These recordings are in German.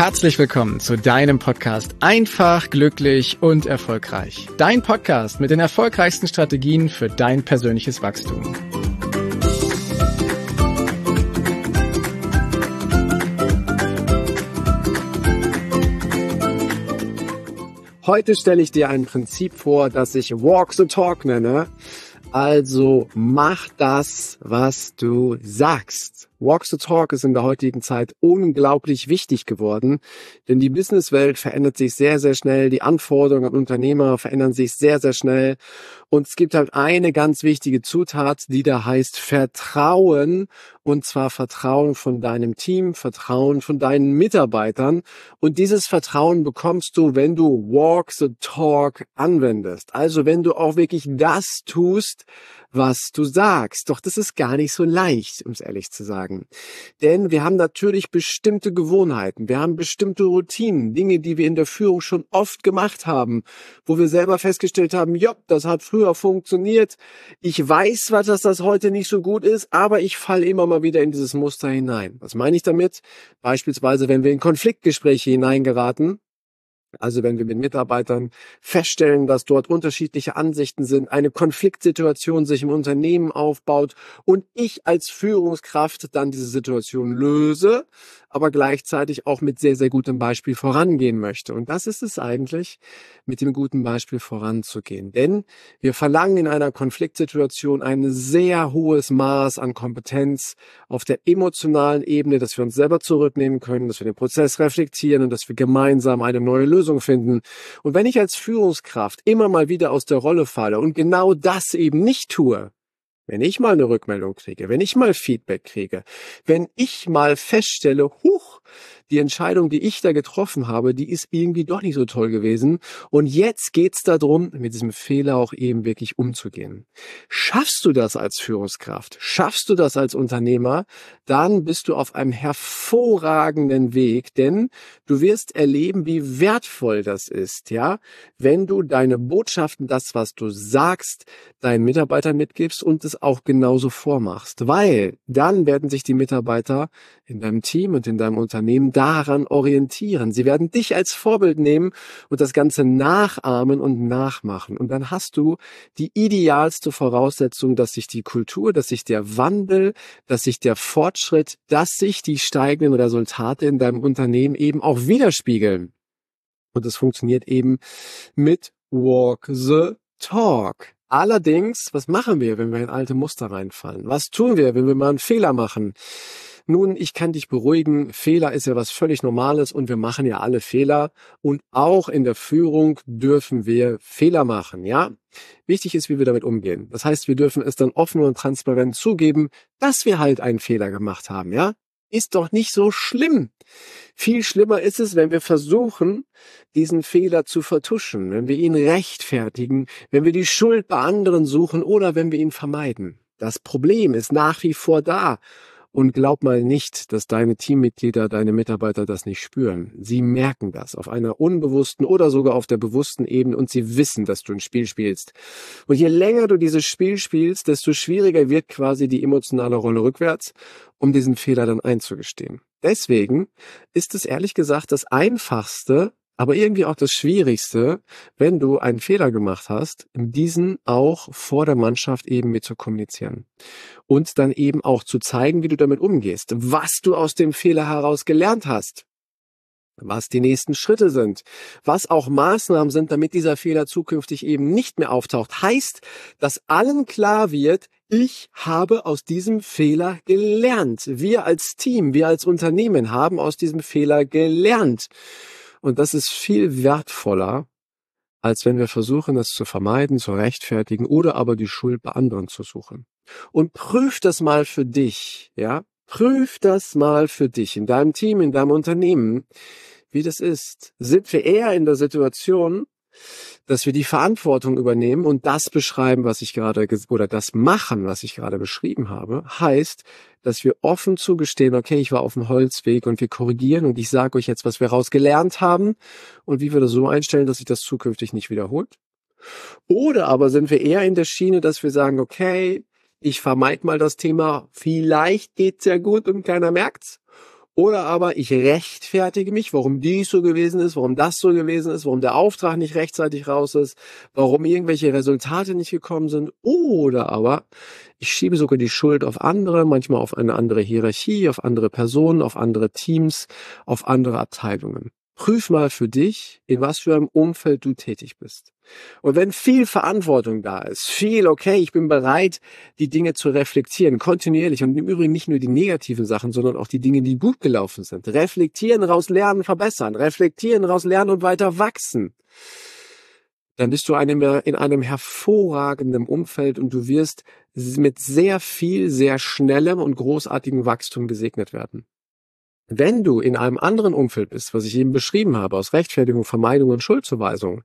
Herzlich willkommen zu deinem Podcast Einfach, glücklich und erfolgreich. Dein Podcast mit den erfolgreichsten Strategien für dein persönliches Wachstum. Heute stelle ich dir ein Prinzip vor, das ich Walk the Talk nenne. Also mach das, was du sagst. Walk the Talk ist in der heutigen Zeit unglaublich wichtig geworden, denn die Businesswelt verändert sich sehr, sehr schnell, die Anforderungen an Unternehmer verändern sich sehr, sehr schnell und es gibt halt eine ganz wichtige Zutat, die da heißt Vertrauen, und zwar Vertrauen von deinem Team, Vertrauen von deinen Mitarbeitern, und dieses Vertrauen bekommst du, wenn du Walk the Talk anwendest, also wenn du auch wirklich das tust, was du sagst. Doch das ist gar nicht so leicht, um es ehrlich zu sagen. Denn wir haben natürlich bestimmte Gewohnheiten, wir haben bestimmte Routinen, Dinge, die wir in der Führung schon oft gemacht haben, wo wir selber festgestellt haben, ja, das hat früher funktioniert. Ich weiß zwar, dass das heute nicht so gut ist, aber ich falle immer mal wieder in dieses Muster hinein. Was meine ich damit? Beispielsweise, wenn wir in Konfliktgespräche hineingeraten, also wenn wir mit Mitarbeitern feststellen, dass dort unterschiedliche Ansichten sind, eine Konfliktsituation sich im Unternehmen aufbaut und ich als Führungskraft dann diese Situation löse, aber gleichzeitig auch mit sehr, sehr gutem Beispiel vorangehen möchte. Und das ist es eigentlich, mit dem guten Beispiel voranzugehen. Denn wir verlangen in einer Konfliktsituation ein sehr hohes Maß an Kompetenz auf der emotionalen Ebene, dass wir uns selber zurücknehmen können, dass wir den Prozess reflektieren und dass wir gemeinsam eine neue Lösung finden. Und wenn ich als Führungskraft immer mal wieder aus der Rolle falle und genau das eben nicht tue, wenn ich mal eine Rückmeldung kriege, wenn ich mal Feedback kriege, wenn ich mal feststelle, die Entscheidung, die ich da getroffen habe, die ist irgendwie doch nicht so toll gewesen. Und jetzt geht's darum, mit diesem Fehler auch eben wirklich umzugehen. Schaffst du das als Führungskraft? Schaffst du das als Unternehmer? Dann bist du auf einem hervorragenden Weg, denn du wirst erleben, wie wertvoll das ist, ja, wenn du deine Botschaften, das, was du sagst, deinen Mitarbeitern mitgibst und es auch genauso vormachst. Weil dann werden sich die Mitarbeiter in deinem Team und in deinem Unternehmen daran orientieren. Sie werden dich als Vorbild nehmen und das Ganze nachahmen und nachmachen. Und dann hast du die idealste Voraussetzung, dass sich die Kultur, dass sich der Wandel, dass sich der Fortschritt, dass sich die steigenden Resultate in deinem Unternehmen eben auch widerspiegeln. Und es funktioniert eben mit Walk the Talk. Allerdings, was machen wir, wenn wir in alte Muster reinfallen? Was tun wir, wenn wir mal einen Fehler machen? Nun, ich kann dich beruhigen, Fehler ist ja was völlig Normales und wir machen ja alle Fehler und auch in der Führung dürfen wir Fehler machen, ja? Wichtig ist, wie wir damit umgehen. Das heißt, wir dürfen es dann offen und transparent zugeben, dass wir halt einen Fehler gemacht haben, ja? Ist doch nicht so schlimm. Viel schlimmer ist es, wenn wir versuchen, diesen Fehler zu vertuschen, wenn wir ihn rechtfertigen, wenn wir die Schuld bei anderen suchen oder wenn wir ihn vermeiden. Das Problem ist nach wie vor da. Und glaub mal nicht, dass deine Teammitglieder, deine Mitarbeiter das nicht spüren. Sie merken das auf einer unbewussten oder sogar auf der bewussten Ebene und sie wissen, dass du ein Spiel spielst. Und je länger du dieses Spiel spielst, desto schwieriger wird quasi die emotionale Rolle rückwärts, um diesen Fehler dann einzugestehen. Deswegen ist es ehrlich gesagt das Einfachste, aber irgendwie auch das Schwierigste, wenn du einen Fehler gemacht hast, diesen auch vor der Mannschaft eben mit zu kommunizieren. Und dann eben auch zu zeigen, wie du damit umgehst, was du aus dem Fehler heraus gelernt hast, was die nächsten Schritte sind, was auch Maßnahmen sind, damit dieser Fehler zukünftig eben nicht mehr auftaucht. Heißt, dass allen klar wird, ich habe aus diesem Fehler gelernt. Wir als Team, wir als Unternehmen haben aus diesem Fehler gelernt. Und das ist viel wertvoller, als wenn wir versuchen, das zu vermeiden, zu rechtfertigen oder aber die Schuld bei anderen zu suchen. Und prüf das mal für dich, ja? Prüf das mal für dich, in deinem Team, in deinem Unternehmen, wie das ist. Sind wir eher in der Situation, dass wir die Verantwortung übernehmen und das beschreiben, was ich gerade, oder das machen, was ich gerade beschrieben habe, heißt, dass wir offen zugestehen, okay, ich war auf dem Holzweg und wir korrigieren und ich sage euch jetzt, was wir rausgelernt haben und wie wir das so einstellen, dass sich das zukünftig nicht wiederholt. Oder aber sind wir eher in der Schiene, dass wir sagen, okay, ich vermeide mal das Thema, vielleicht geht's ja gut und keiner merkt's. Oder aber ich rechtfertige mich, warum dies so gewesen ist, warum das so gewesen ist, warum der Auftrag nicht rechtzeitig raus ist, warum irgendwelche Resultate nicht gekommen sind. Oder aber ich schiebe sogar die Schuld auf andere, manchmal auf eine andere Hierarchie, auf andere Personen, auf andere Teams, auf andere Abteilungen. Prüf mal für dich, in was für einem Umfeld du tätig bist. Und wenn viel Verantwortung da ist, okay, ich bin bereit, die Dinge zu reflektieren, kontinuierlich und im Übrigen nicht nur die negativen Sachen, sondern auch die Dinge, die gut gelaufen sind. Reflektieren, raus lernen, verbessern. Reflektieren, raus lernen und weiter wachsen. Dann bist du in einem hervorragenden Umfeld und du wirst mit sehr viel, sehr schnellem und großartigem Wachstum gesegnet werden. Wenn du in einem anderen Umfeld bist, was ich eben beschrieben habe, aus Rechtfertigung, Vermeidung und Schuldzuweisung,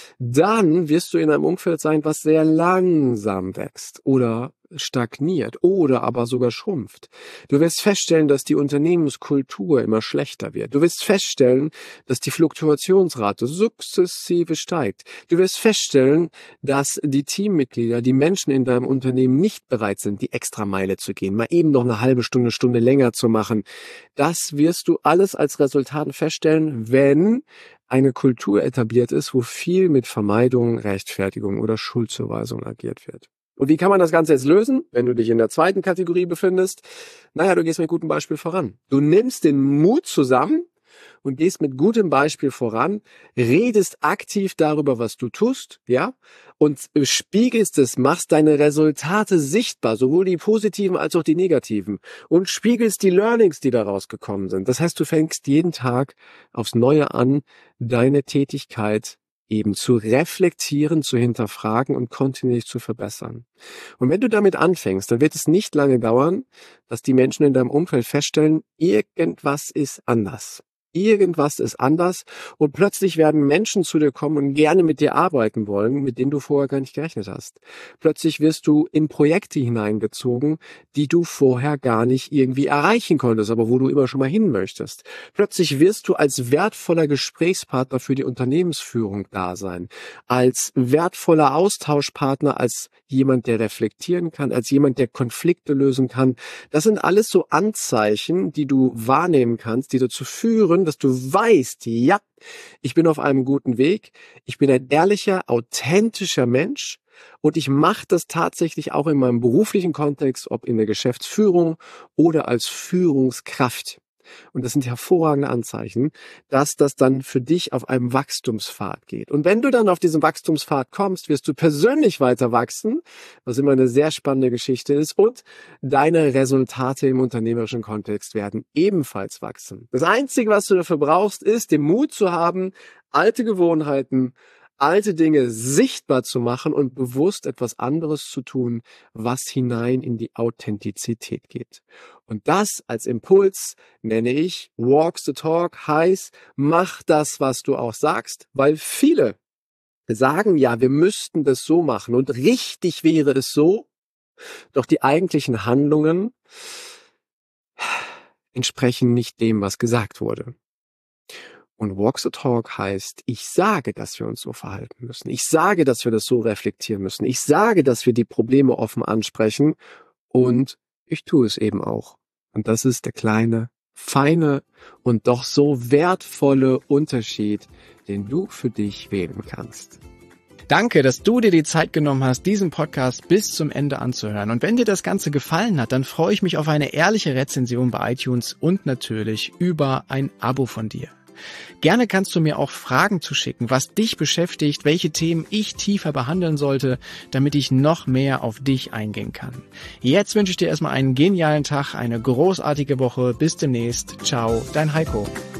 dann wirst du in einem Umfeld sein, was sehr langsam wächst oder stagniert oder aber sogar schrumpft. Du wirst feststellen, dass die Unternehmenskultur immer schlechter wird. Du wirst feststellen, dass die Fluktuationsrate sukzessive steigt. Du wirst feststellen, dass die Teammitglieder, die Menschen in deinem Unternehmen nicht bereit sind, die Extrameile zu gehen, mal eben noch eine halbe Stunde, Stunde länger zu machen. Das wirst du alles als Resultat feststellen, wenn eine Kultur etabliert ist, wo viel mit Vermeidung, Rechtfertigung oder Schuldzuweisung agiert wird. Und wie kann man das Ganze jetzt lösen, wenn du dich in der zweiten Kategorie befindest? Naja, du gehst mit gutem Beispiel voran. Du nimmst den Mut zusammen und gehst mit gutem Beispiel voran, redest aktiv darüber, was du tust, ja, und spiegelst es, machst deine Resultate sichtbar, sowohl die positiven als auch die negativen, und spiegelst die Learnings, die daraus gekommen sind. Das heißt, du fängst jeden Tag aufs Neue an, deine Tätigkeit eben zu reflektieren, zu hinterfragen und kontinuierlich zu verbessern. Und wenn du damit anfängst, dann wird es nicht lange dauern, dass die Menschen in deinem Umfeld feststellen, irgendwas ist anders. Irgendwas ist anders und plötzlich werden Menschen zu dir kommen und gerne mit dir arbeiten wollen, mit denen du vorher gar nicht gerechnet hast. Plötzlich wirst du in Projekte hineingezogen, die du vorher gar nicht irgendwie erreichen konntest, aber wo du immer schon mal hin möchtest. Plötzlich wirst du als wertvoller Gesprächspartner für die Unternehmensführung da sein, als wertvoller Austauschpartner, als jemand, der reflektieren kann, als jemand, der Konflikte lösen kann. Das sind alles so Anzeichen, die du wahrnehmen kannst, die dazu führen, dass du weißt, ja, ich bin auf einem guten Weg, ich bin ein ehrlicher, authentischer Mensch und ich mache das tatsächlich auch in meinem beruflichen Kontext, ob in der Geschäftsführung oder als Führungskraft. Und das sind hervorragende Anzeichen, dass das dann für dich auf einem Wachstumspfad geht. Und wenn du dann auf diesem Wachstumspfad kommst, wirst du persönlich weiter wachsen, was immer eine sehr spannende Geschichte ist. Und deine Resultate im unternehmerischen Kontext werden ebenfalls wachsen. Das Einzige, was du dafür brauchst, ist den Mut zu haben, alte Gewohnheiten, alte Dinge sichtbar zu machen und bewusst etwas anderes zu tun, was hinein in die Authentizität geht. Und das als Impuls nenne ich Walk the Talk, heißt, mach das, was du auch sagst, weil viele sagen, ja, wir müssten das so machen und richtig wäre es so, doch die eigentlichen Handlungen entsprechen nicht dem, was gesagt wurde. Und Walk the Talk heißt, ich sage, dass wir uns so verhalten müssen. Ich sage, dass wir das so reflektieren müssen. Ich sage, dass wir die Probleme offen ansprechen und ich tue es eben auch. Und das ist der kleine, feine und doch so wertvolle Unterschied, den du für dich wählen kannst. Danke, dass du dir die Zeit genommen hast, diesen Podcast bis zum Ende anzuhören. Und wenn dir das Ganze gefallen hat, dann freue ich mich auf eine ehrliche Rezension bei iTunes und natürlich über ein Abo von dir. Gerne kannst du mir auch Fragen zuschicken, was dich beschäftigt, welche Themen ich tiefer behandeln sollte, damit ich noch mehr auf dich eingehen kann. Jetzt wünsche ich dir erstmal einen genialen Tag, eine großartige Woche. Bis demnächst. Ciao, dein Heiko.